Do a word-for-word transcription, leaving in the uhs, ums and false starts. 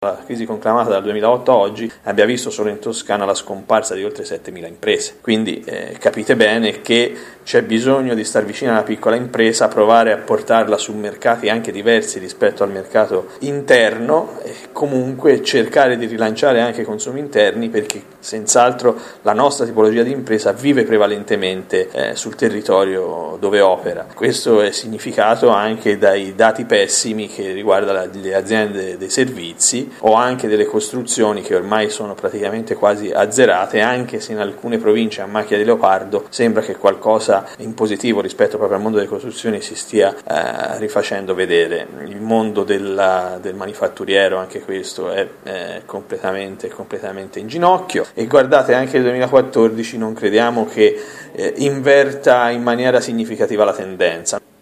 La crisi conclamata dal duemilaotto a oggi abbia visto solo in Toscana la scomparsa di oltre settemila imprese, quindi eh, capite bene che c'è bisogno di star vicino alla piccola impresa, provare a portarla su mercati anche diversi rispetto al mercato interno e comunque cercare di rilanciare anche i consumi interni, perché senz'altro la nostra tipologia di impresa vive prevalentemente eh, sul territorio dove opera. Questo è significato anche dai dati pessimi che riguardano le aziende dei servizi o anche delle costruzioni che ormai sono praticamente quasi azzerate, anche se in alcune province a macchia di leopardo sembra che qualcosa in positivo rispetto proprio al mondo delle costruzioni si stia eh, rifacendo vedere. Il mondo della, del manifatturiero, anche questo è eh, completamente, completamente in ginocchio, e guardate, anche il duemilaquattordici non crediamo che eh, inverta in maniera significativa la tendenza.